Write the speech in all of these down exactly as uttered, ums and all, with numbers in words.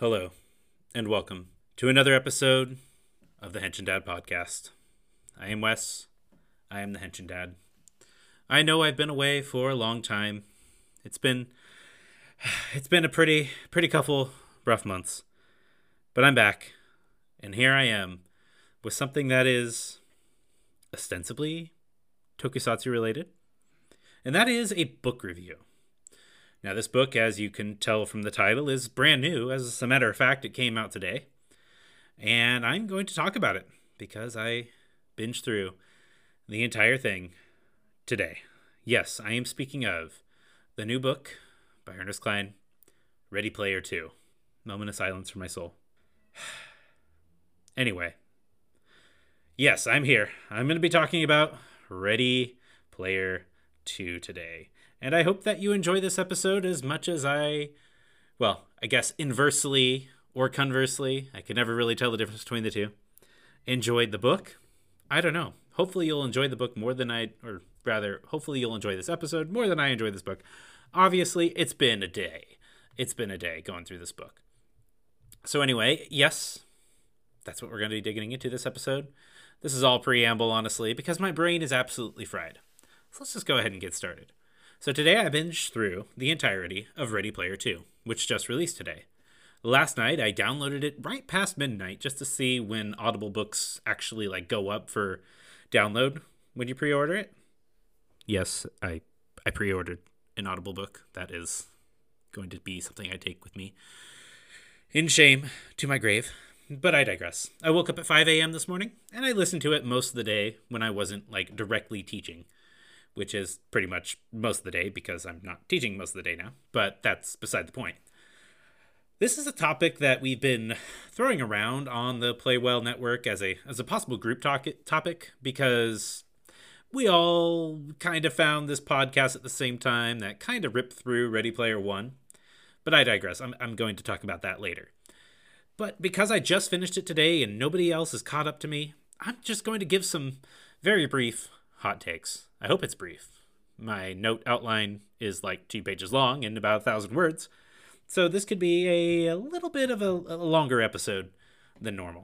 Hello, and welcome to another episode of the Henshin Dad podcast. I am Wes. I am the Henshin Dad. I know I've been away for a long time. It's been it's been a pretty pretty couple rough months. But I'm back, and here I am with something that is ostensibly tokusatsu related, and that is a book review. Now, this book, as you can tell from the title, is brand new. As a matter of fact, it came out today. And I'm going to talk about it because I binged through the entire thing today. Yes, I am speaking of the new book by Ernest Cline, Ready Player two. Moment of silence for my soul. Anyway. Yes, I'm here. I'm going to be talking about Ready Player two today. And I hope that you enjoy this episode as much as I, well, I guess inversely or conversely, I can never really tell the difference between the two, enjoyed the book. I don't know. Hopefully you'll enjoy the book more than I, or rather, hopefully you'll enjoy this episode more than I enjoyed this book. Obviously, it's been a day. It's been a day going through this book. So anyway, yes, that's what we're going to be digging into this episode. This is all preamble, honestly, because my brain is absolutely fried. So let's just go ahead and get started. So today I binged through the entirety of Ready Player two, which just released today. Last night I downloaded it right past midnight just to see when Audible books actually like go up for download when you pre-order it. Yes, I I pre-ordered an Audible book. That is going to be something I take with me in shame to my grave. But I digress. I woke up at five a.m. this morning and I listened to it most of the day when I wasn't like directly teaching, which is pretty much most of the day because I'm not teaching most of the day now, but that's beside the point. This is a topic that we've been throwing around on the Playwell Network as a as a possible group talk, topic because we all kind of found this podcast at the same time that kind of ripped through Ready Player one, but I digress. I'm, I'm going to talk about that later. But because I just finished it today and nobody else is caught up to me, I'm just going to give some very brief hot takes. I hope it's brief. My note outline is like two pages long and about a thousand words, so this could be a, a little bit of a, a longer episode than normal.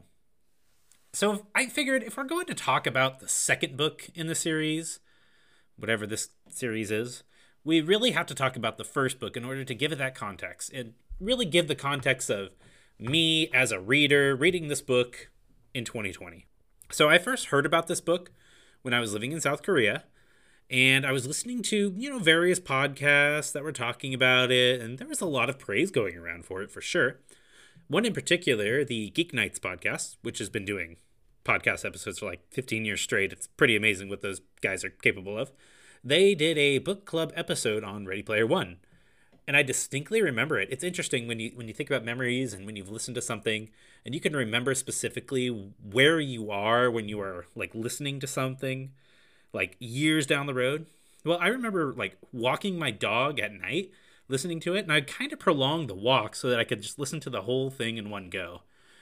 So I figured if we're going to talk about the second book in the series, whatever this series is, we really have to talk about the first book in order to give it that context and really give the context of me as a reader reading this book in twenty twenty. So I first heard about this book when I was living in South Korea, and I was listening to, you know, various podcasts that were talking about it, and there was a lot of praise going around for it, for sure. One in particular, the Geek Nights podcast, which has been doing podcast episodes for like fifteen years straight. It's pretty amazing what those guys are capable of. They did a book club episode on Ready Player one, and I distinctly remember it. It's interesting when you when you think about memories and when you've listened to something, and you can remember specifically where you are when you are like listening to something, like years down the road. Well, I remember like walking my dog at night, listening to it, and I kind of prolonged the walk so that I could just listen to the whole thing in one go.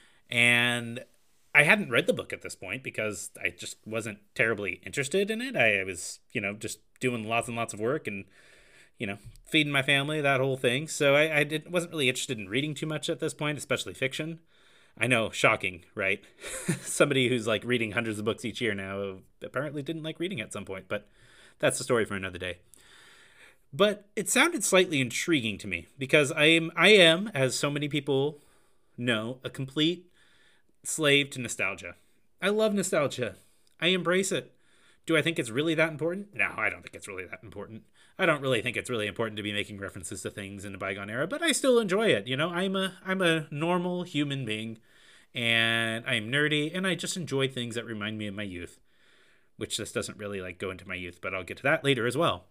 And I hadn't read the book at this point because I just wasn't terribly interested in it. I, I was, you know, just doing lots and lots of work and, you know, feeding my family, that whole thing. So I, I didn't, wasn't really interested in reading too much at this point, especially fiction. I know, shocking, right? Somebody who's like reading hundreds of books each year now apparently didn't like reading at some point, but that's a story for another day. But it sounded slightly intriguing to me because I am, I am, as so many people know, a complete slave to nostalgia. I love nostalgia. I embrace it. Do I think it's really that important? No, I don't think it's really that important. I don't really think it's really important to be making references to things in a bygone era, but I still enjoy it. You know, I'm a I'm a normal human being, and I'm nerdy, and I just enjoy things that remind me of my youth, which this doesn't really like go into my youth, but I'll get to that later as well.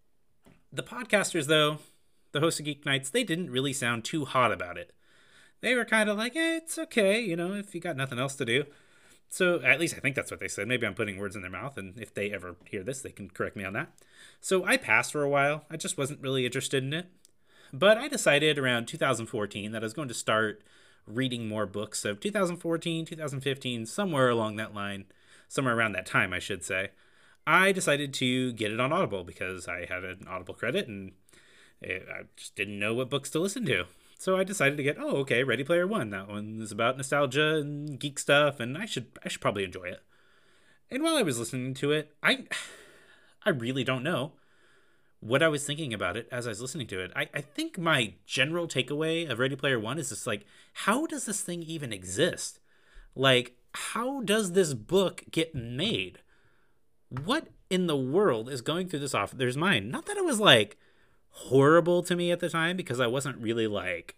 The podcasters, though, the hosts of Geek Nights, they didn't really sound too hot about it. They were kind of like, eh, it's okay, you know, if you got nothing else to do. So at least I think that's what they said. Maybe I'm putting words in their mouth, and if they ever hear this, they can correct me on that. So I passed for a while. I just wasn't really interested in it. But I decided around two thousand fourteen that I was going to start reading more books. So two thousand fourteen, two thousand fifteen, somewhere along that line, somewhere around that time, I should say, I decided to get it on Audible because I had an Audible credit and I just didn't know what books to listen to. So I decided to get, oh, okay, Ready Player One. That one is about nostalgia and geek stuff, and I should I should probably enjoy it. And while I was listening to it, I I really don't know what I was thinking about it as I was listening to it. I, I think my general takeaway of Ready Player One is just like, how does this thing even exist? Like, how does this book get made? What in the world is going through this author's mind? Not that it was like horrible to me at the time, because I wasn't really like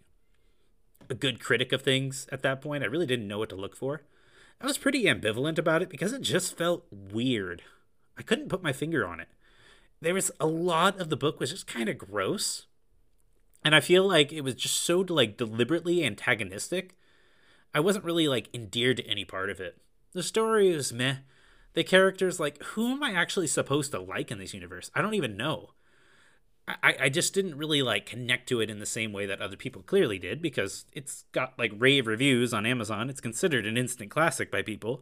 a good critic of things at that point. I really didn't know what to look for. I was pretty ambivalent about it because it just felt weird. I couldn't put my finger on it. There was a lot of the book was just kind of gross. And I feel like it was just so like deliberately antagonistic. I wasn't really like endeared to any part of it. The story is meh. The characters, like, who am I actually supposed to like in this universe? I don't even know. I, I just didn't really like connect to it in the same way that other people clearly did, because it's got like rave reviews on Amazon. It's considered an instant classic by people.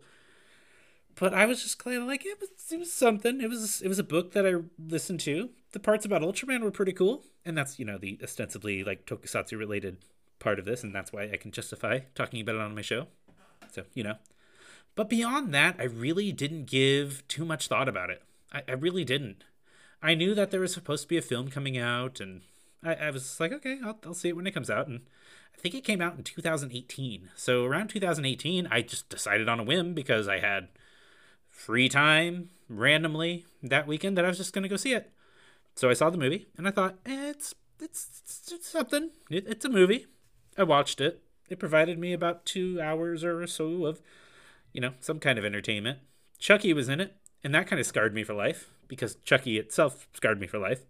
But I was just kind of like, it was, it was something. It was it was a book that I listened to. The parts about Ultraman were pretty cool, and that's, you know, the ostensibly like tokusatsu related part of this, and that's why I can justify talking about it on my show. So, you know. But beyond that, I really didn't give too much thought about it. I, I really didn't. I knew that there was supposed to be a film coming out, and I, I was like, okay, I'll, I'll see it when it comes out. And I think it came out in two thousand eighteen. So around two thousand eighteen, I just decided on a whim, because I had free time randomly that weekend, that I was just going to go see it. So I saw the movie, and I thought, eh, it's, it's, it's, it's something. It, it's a movie. I watched it. It provided me about two hours or so of, you know, some kind of entertainment. Chucky was in it, and that kind of scarred me for life, because Chucky itself scarred me for life.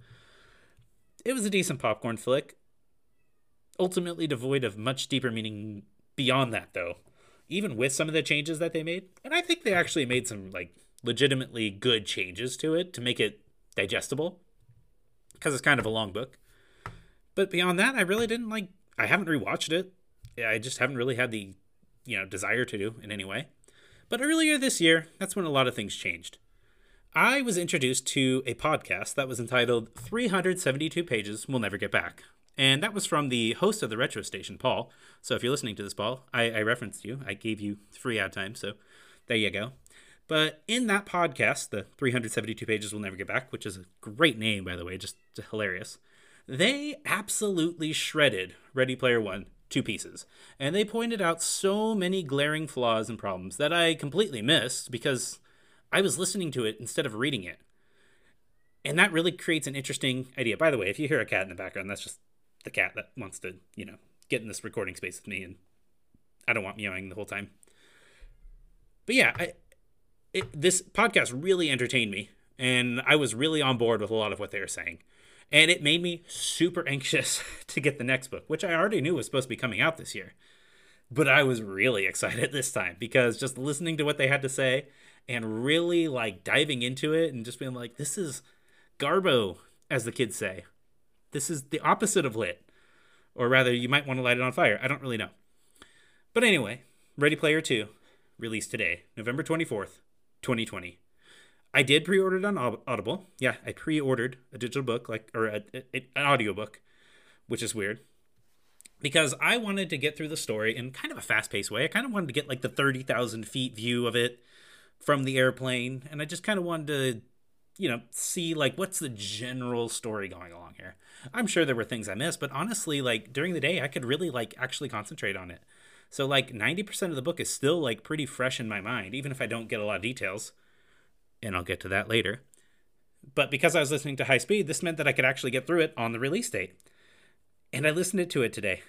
It was a decent popcorn flick, ultimately devoid of much deeper meaning beyond that, though, even with some of the changes that they made. And I think they actually made some, like, legitimately good changes to it to make it digestible, because it's kind of a long book. But beyond that, I really didn't, like, I haven't rewatched it. I just haven't really had the, you know, desire to do in any way. But earlier this year, that's when a lot of things changed. I was introduced to a podcast that was entitled three hundred seventy-two Pages We'll Never Get Back. And that was from the host of the Retro Station, Paul. So if you're listening to this, Paul, I, I referenced you. I gave you free ad time, so there you go. But in that podcast, the three hundred seventy-two Pages We'll Never Get Back, which is a great name, by the way, just hilarious, they absolutely shredded Ready Player One to pieces. And they pointed out so many glaring flaws and problems that I completely missed, because I was listening to it instead of reading it. And that really creates an interesting idea. By the way, if you hear a cat in the background, that's just the cat that wants to, you know, get in this recording space with me, and I don't want meowing the whole time. But yeah, I, it, this podcast really entertained me, and I was really on board with a lot of what they were saying. And it made me super anxious to get the next book, which I already knew was supposed to be coming out this year. But I was really excited this time, because just listening to what they had to say and really like diving into it and just being like, this is Garbo, as the kids say. This is the opposite of lit. Or rather, you might want to light it on fire. I don't really know. But anyway, Ready Player two, released today, November twenty-fourth, twenty twenty. I did pre-order it on Audible. Yeah, I pre-ordered a digital book, like, or a, a, an audiobook, which is weird, because I wanted to get through the story in kind of a fast-paced way. I kind of wanted to get like the thirty thousand feet view of it from the airplane, and I just kind of wanted to, you know, see like what's the general story going along here. I'm sure there were things I missed, but honestly, like during the day, I could really like actually concentrate on it. So like ninety percent of the book is still like pretty fresh in my mind, even if I don't get a lot of details. And I'll get to that later. But because I was listening to high speed, this meant that I could actually get through it on the release date. And I listened to it today,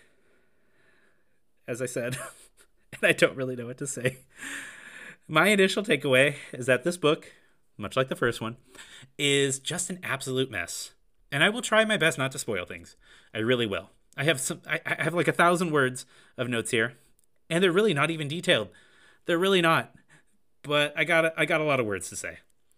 as I said, and I don't really know what to say. My initial takeaway is that this book, much like the first one, is just an absolute mess. And I will try my best not to spoil things. I really will. I have some. I, I have like a thousand words of notes here, and they're really not even detailed. They're really not. But I got a, I got a lot of words to say.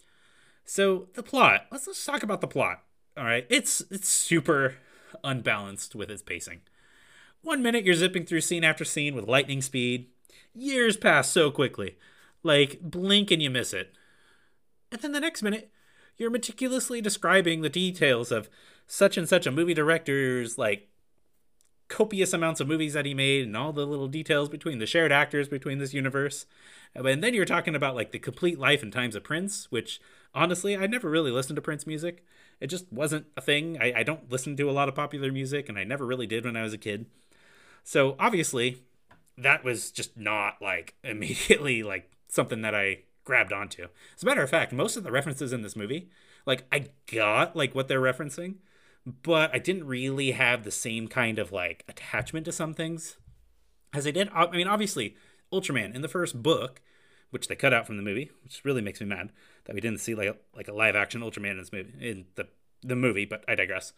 So the plot. Let's let's talk about the plot. All right, it's it's super unbalanced with its pacing. One minute you're zipping through scene after scene with lightning speed. Years pass so quickly, like blink and you miss it. And then the next minute, you're meticulously describing the details of such and such a movie director's like copious amounts of movies that he made and all the little details between the shared actors between this universe. And then you're talking about like the complete life and times of Prince, which honestly, I never really listened to Prince music. It just wasn't a thing. I, I don't listen to a lot of popular music, and I never really did when I was a kid. So obviously, that was just not like immediately like something that I grabbed onto. As a matter of fact, most of the references in this movie, like I got like what they're referencing, but I didn't really have the same kind of like attachment to some things as I did. I mean, obviously, Ultraman in the first book, which they cut out from the movie, which really makes me mad that we didn't see like a, like a live action Ultraman in this movie in the the movie. But I digress.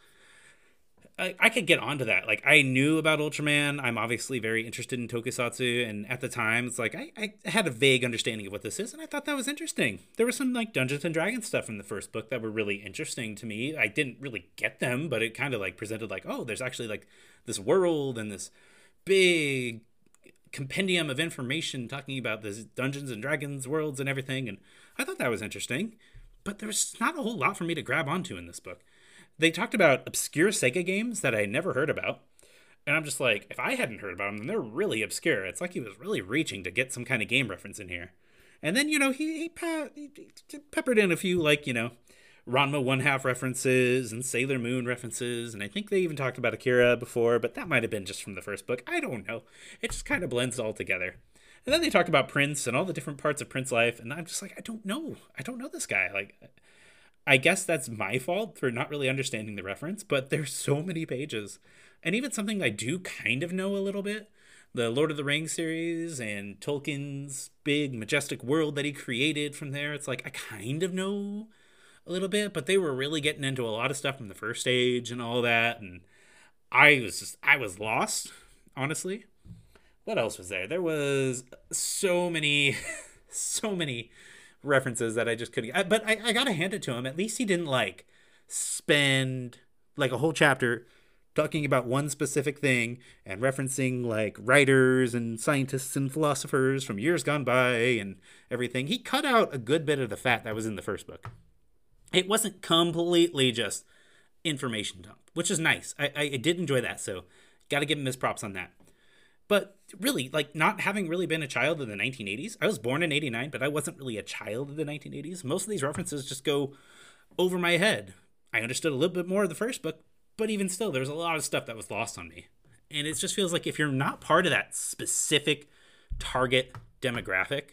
I, I could get onto that. Like I knew about Ultraman. I'm obviously very interested in Tokusatsu, and at the time, it's like I, I had a vague understanding of what this is, and I thought that was interesting. There was some like Dungeons and Dragons stuff in the first book that were really interesting to me. I didn't really get them, but it kind of like presented like, oh, there's actually like this world and this big compendium of information talking about this Dungeons and Dragons worlds and everything, and I thought that was interesting, but there was not a whole lot for me to grab onto in this book. They talked about obscure Sega games that I never heard about, and I'm just like, if I hadn't heard about them, then they're really obscure. It's like he was really reaching to get some kind of game reference in here. And then, you know, he, he, pe- he peppered in a few, like, you know, Ranma One Half references and Sailor Moon references, and I think they even talked about Akira before, but that might have been just from the first book. I don't know. It just kind of blends all together. And then they talked about Prince and all the different parts of Prince's life, and I'm just like, I don't know. I don't know this guy. Like, I guess that's my fault for not really understanding the reference, but there's so many pages. And even something I do kind of know a little bit, the Lord of the Rings series and Tolkien's big majestic world that he created from there, it's like I kind of know a little bit, but they were really getting into a lot of stuff from the first age and all that, and I was just I was lost, honestly. What else was there? There was so many so many references that I just couldn't, but I, I gotta hand it to him. At least he didn't like spend like a whole chapter talking about one specific thing and referencing like writers and scientists and philosophers from years gone by and everything. He cut out a good bit of the fat that was in the first book. It wasn't completely just information dump, which is nice. I, I, I did enjoy that, so got to give him his props on that. But really, like, not having really been a child in the nineteen eighties, I was born in eighty-nine, but I wasn't really a child in the nineteen eighties. Most of these references just go over my head. I understood a little bit more of the first book, but even still, there was a lot of stuff that was lost on me. And it just feels like if you're not part of that specific target demographic,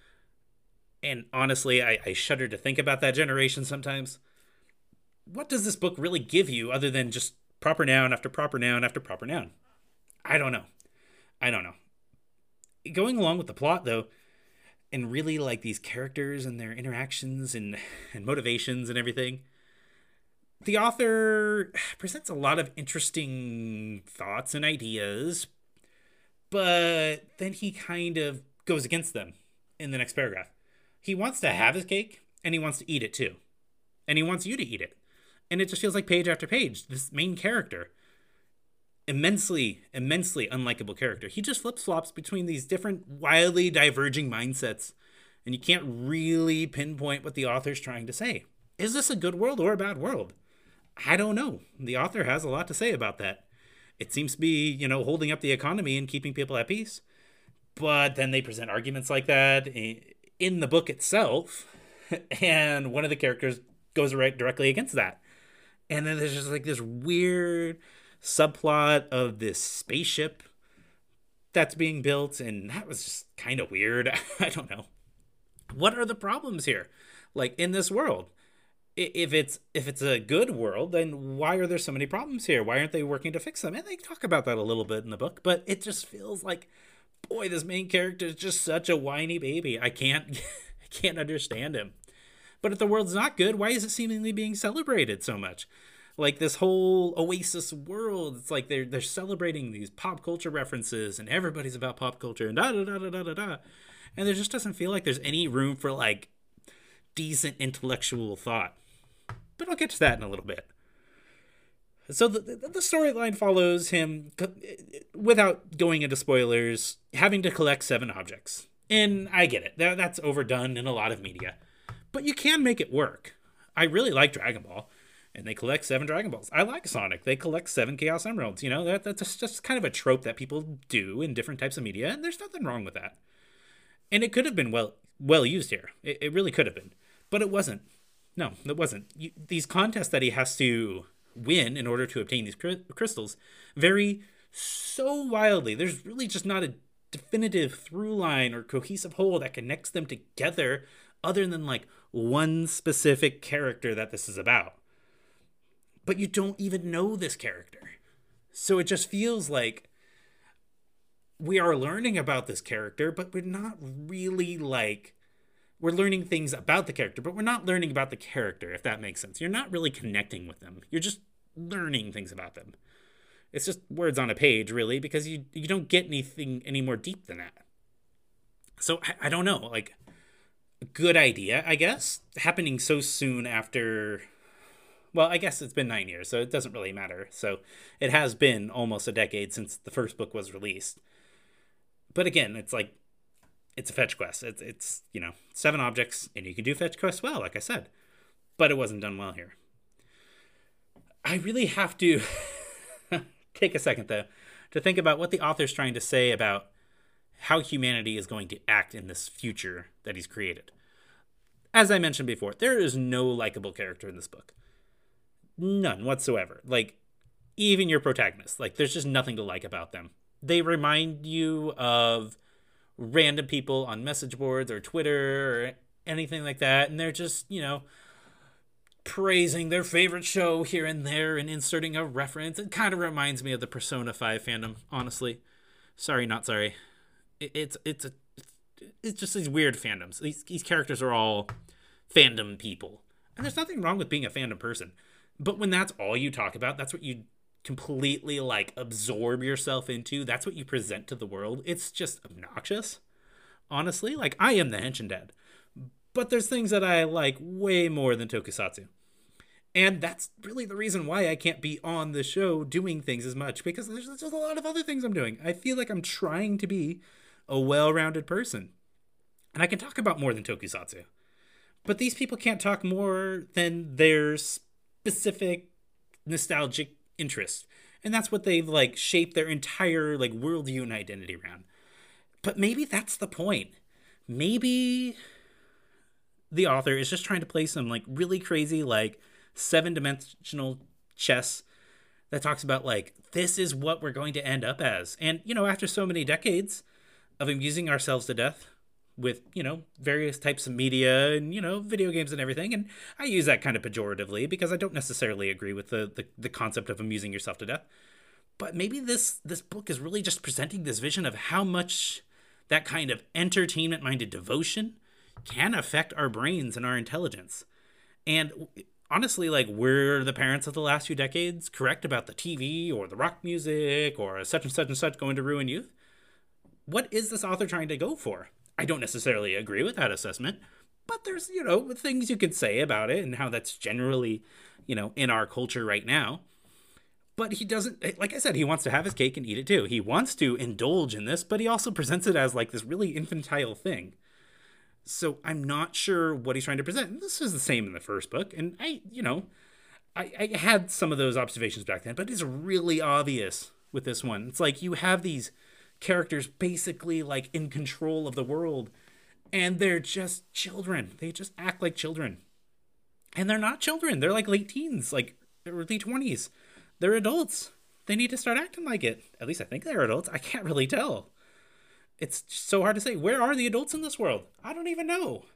and honestly, I, I shudder to think about that generation sometimes. What does this book really give you other than just proper noun after proper noun after proper noun? I don't know. I don't know. Going along with the plot, though, and really like these characters and their interactions and, and motivations and everything, the author presents a lot of interesting thoughts and ideas, but then he kind of goes against them in the next paragraph. He wants to have his cake, and he wants to eat it too. And he wants you to eat it. And it just feels like page after page, this main character, immensely, immensely unlikable character, he just flip-flops between these different wildly diverging mindsets, and you can't really pinpoint what the author's trying to say. Is this a good world or a bad world? I don't know. The author has a lot to say about that. It seems to be, you know, holding up the economy and keeping people at peace. But then they present arguments like that in the book itself, and one of the characters goes right directly against that. And then there's just like this weird subplot of this spaceship that's being built, and that was just kind of weird. I don't know. What are the problems here? Like, in this world? If it's if it's a good world, then why are there so many problems here? Why aren't they working to fix them? And they talk about that a little bit in the book, but it just feels like, boy, this main character is just such a whiny baby. I can't I can't understand him. But if the world's not good, why is it seemingly being celebrated so much? Like this whole Oasis world, it's like they're they're celebrating these pop culture references, and everybody's about pop culture and da da da da da da da. And there just doesn't feel like there's any room for like decent intellectual thought. But I'll get to that in a little bit. So the the storyline follows him, without going into spoilers, having to collect seven objects. And I get it. That, that's overdone in a lot of media. But you can make it work. I really like Dragon Ball. and they collect seven Dragon Balls. I like Sonic. They collect seven Chaos Emeralds. You know, that that's just kind of a trope that people do in different types of media, and there's nothing wrong with that. And it could have been well well used here. It, it really could have been, but it wasn't. No, it wasn't. You, these contests that he has to win in order to obtain these cr- crystals vary so wildly. There's really just not a definitive through line or cohesive whole that connects them together, other than like one specific character that this is about. But you don't even know this character. So it just feels like we are learning about this character, but we're not really like, we're learning things about the character, but we're not learning about the character, if that makes sense. You're not really connecting with them. You're just learning things about them. It's just words on a page, really, because you you don't get anything any more deep than that. So I, I don't know, like, a good idea, I guess, happening so soon after. Well, I guess it's been nine years, so it doesn't really matter. So it has been almost a decade since the first book was released. But again, it's like, it's a fetch quest. It's, it's you know, seven objects, and you can do fetch quests well, like I said. But it wasn't done well here. I really have to take a second, though, to think about what the author's trying to say about how humanity is going to act in this future that he's created. As I mentioned before, there is no likable character in this book. None whatsoever. Like, even your protagonist. Like, there's just nothing to like about them. They remind you of random people on message boards or Twitter or anything like that. And they're just, you know, praising their favorite show here and there and inserting a reference. It kind of reminds me of the Persona five fandom, honestly. Sorry, not sorry. It, it's it's a, it's just these weird fandoms. These, these characters are all fandom people. And there's nothing wrong with being a fandom person. But when that's all you talk about, that's what you completely, like, absorb yourself into, that's what you present to the world, it's just obnoxious. Honestly, like, I am the Henshin Dad. But there's things that I like way more than tokusatsu. And that's really the reason why I can't be on the show doing things as much, because there's just a lot of other things I'm doing. I feel like I'm trying to be a well-rounded person. And I can talk about more than tokusatsu. But these people can't talk more than their specific nostalgic interest. And that's what they've, like, shaped their entire, like, worldview and identity around. But maybe that's the point. Maybe the author is just trying to play some, like, really crazy, like, seven-dimensional chess that talks about, like, this is what we're going to end up as. And, you know, after so many decades of amusing ourselves to death with, you know, various types of media and, you know, video games and everything. And I use that kind of pejoratively because I don't necessarily agree with the, the, the concept of amusing yourself to death. But maybe this, this book is really just presenting this vision of how much that kind of entertainment-minded devotion can affect our brains and our intelligence. And honestly, like, were the parents of the last few decades correct about the T V or the rock music or such and such and such going to ruin youth? What is this author trying to go for? I don't necessarily agree with that assessment, but there's, you know, things you could say about it and how that's generally, you know, in our culture right now. But he doesn't, like I said, he wants to have his cake and eat it too. He wants to indulge in this, but he also presents it as, like, this really infantile thing. So I'm not sure what he's trying to present. This is the same in the first book, and I, you know, I, I had some of those observations back then, but it's really obvious with this one. It's like you have these characters basically, like, in control of the world, and they're just children. They just act like children. And they're not children. They're like late teens, like early twenties. They're adults. They need to start acting like it. At least I think they're adults. I can't really tell. It's so hard to say. Where are the adults in this world? I don't even know.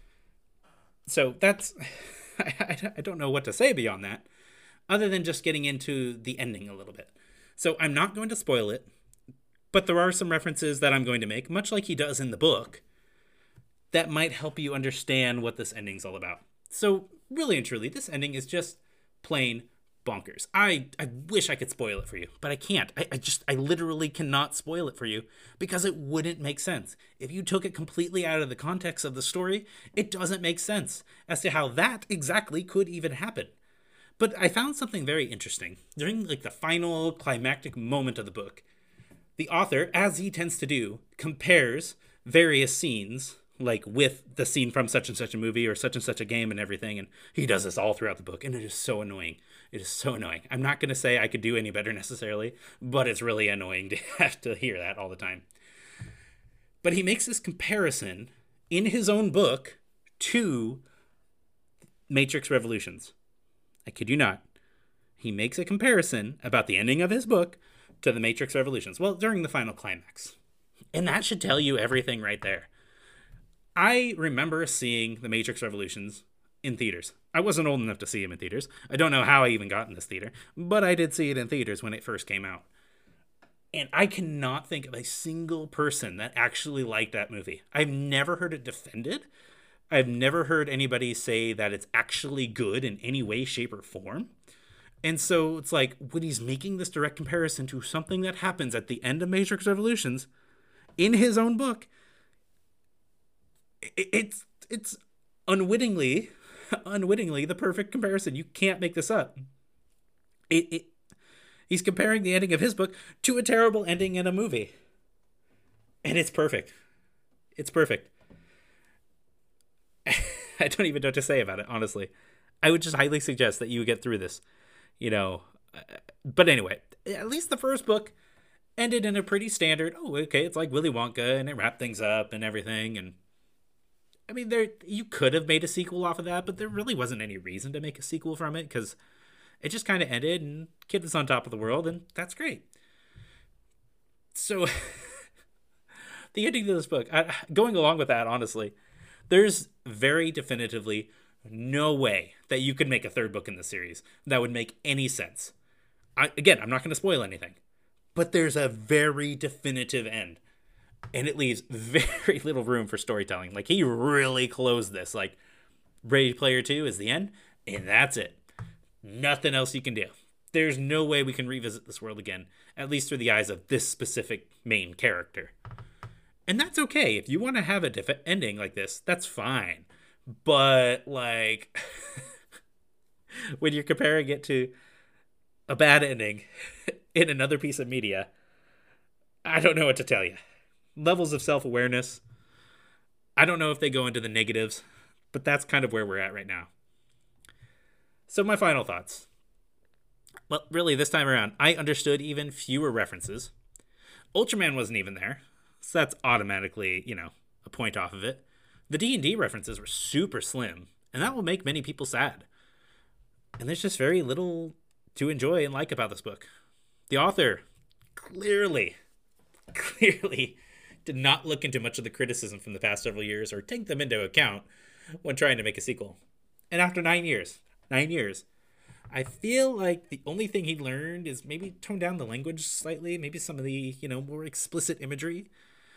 So that's, I, I don't know what to say beyond that, other than just getting into the ending a little bit. So I'm not going to spoil it, but there are some references that I'm going to make, much like he does in the book, that might help you understand what this ending's all about. So really and truly, this ending is just plain bonkers. I, I wish I could spoil it for you, but I can't. I, I just, I literally cannot spoil it for you because it wouldn't make sense. If you took it completely out of the context of the story, it doesn't make sense as to how that exactly could even happen. But I found something very interesting. During, like, the final climactic moment of the book, the author, as he tends to do, compares various scenes like with the scene from such and such a movie or such and such a game and everything. And he does this all throughout the book, and it is so annoying. It is so annoying. I'm not going to say I could do any better necessarily, but it's really annoying to have to hear that all the time. But he makes this comparison in his own book to Matrix Revolutions. I kid you not. He makes a comparison about the ending of his book to the Matrix Revolutions. Well, during the final climax. And that should tell you everything right there. I remember seeing the Matrix Revolutions in theaters. I wasn't old enough to see him in theaters. I don't know how I even got in this theater, but I did see it in theaters when it first came out. And I cannot think of a single person that actually liked that movie. I've never heard it defended. I've never heard anybody say that it's actually good in any way, shape, or form. And so it's like, when he's making this direct comparison to something that happens at the end of Matrix Revolutions in his own book, it's it's unwittingly, unwittingly the perfect comparison. You can't make this up. It, it He's comparing the ending of his book to a terrible ending in a movie. And it's perfect. It's perfect. I don't even know what to say about it, honestly. I would just highly suggest that you get through this, you know. But anyway, at least the first book ended in a pretty standard, oh, okay, it's like Willy Wonka, and it wrapped things up and everything. And I mean, there you could have made a sequel off of that, but there really wasn't any reason to make a sequel from it, because it just kind of ended, and kid is on top of the world, and that's great. So, the ending to this book, I, going along with that, honestly, there's very definitively no way that you could make a third book in the series that would make any sense. I, again, I'm not going to spoil anything, but there's a very definitive end, and it leaves very little room for storytelling. Like, he really closed this. Like, Ready Player two is the end, and that's it. Nothing else you can do. There's no way we can revisit this world again, at least through the eyes of this specific main character. And that's okay. If you want to have a different ending like this, that's fine. But, like, when you're comparing it to a bad ending in another piece of media, I don't know what to tell you. Levels of self-awareness, I don't know if they go into the negatives, but that's kind of where we're at right now. So my final thoughts. Well, really, this time around, I understood even fewer references. Ultraman wasn't even there, so that's automatically, you know, a point off of it. The D and D references were super slim, and that will make many people sad. And there's just very little to enjoy and like about this book. The author clearly, clearly did not look into much of the criticism from the past several years or take them into account when trying to make a sequel. And after nine years... Nine years. I feel like the only thing he learned is maybe tone down the language slightly, maybe some of the, you know, more explicit imagery,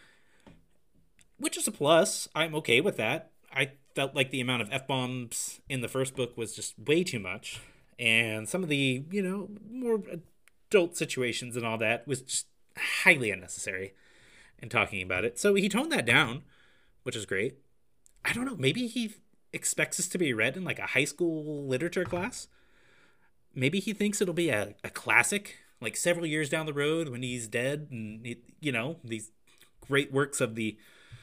which is a plus. I'm okay with that. I felt like the amount of F-bombs in the first book was just way too much, and some of the, you know, more adult situations and all that was just highly unnecessary in talking about it. So he toned that down, which is great. I don't know, maybe he expects this to be read in like a high school literature class. Maybe he thinks it'll be a, a classic, like several years down the road when he's dead, and it, you know, these great works of the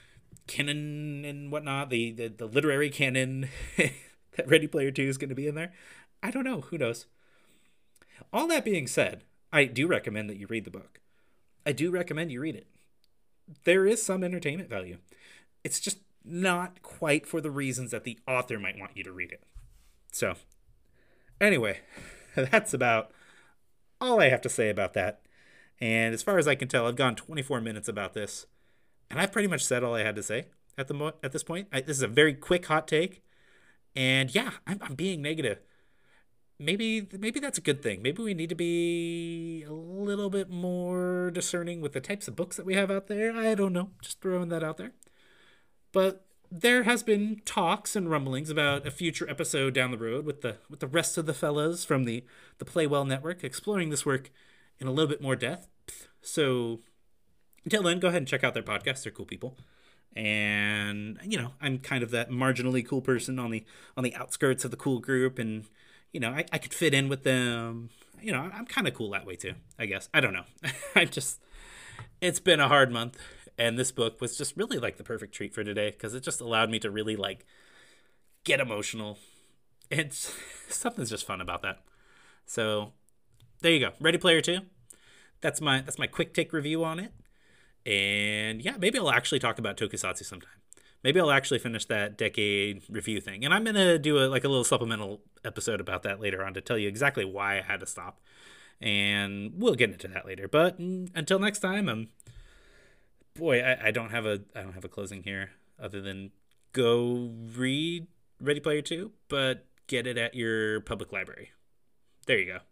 canon and whatnot, the, the, the literary canon that Ready Player two is going to be in there. I don't know. Who knows? All that being said, I do recommend that you read the book. I do recommend you read it. There is some entertainment value. It's just not quite for the reasons that the author might want you to read it. So, anyway, that's about all I have to say about that. And as far as I can tell, I've gone twenty-four minutes about this, and I've pretty much said all I had to say at the mo- at this point. I, this is a very quick hot take, and yeah, I'm, I'm being negative. Maybe maybe that's a good thing. Maybe we need to be a little bit more discerning with the types of books that we have out there. I don't know, just throwing that out there. But there has been talks and rumblings about a future episode down the road with the with the rest of the fellas from the, the Playwell Network exploring this work in a little bit more depth. So until then, go ahead and check out their podcast. They're cool people. And, you know, I'm kind of that marginally cool person on the on the outskirts of the cool group. And, you know, I, I could fit in with them. You know, I'm kind of cool that way too, I guess. I don't know. I just, it's been a hard month. And this book was just really like the perfect treat for today because it just allowed me to really like get emotional. It's something's just fun about that. So there you go. Ready Player Two. That's my that's my quick take review on it. And yeah, maybe I'll actually talk about Tokusatsu sometime. Maybe I'll actually finish that decade review thing. And I'm gonna do a like a little supplemental episode about that later on to tell you exactly why I had to stop. And we'll get into that later. But mm, until next time, um boy, I, I don't have a I don't have a closing here other than go read Ready Player Two, but get it at your public library. There you go.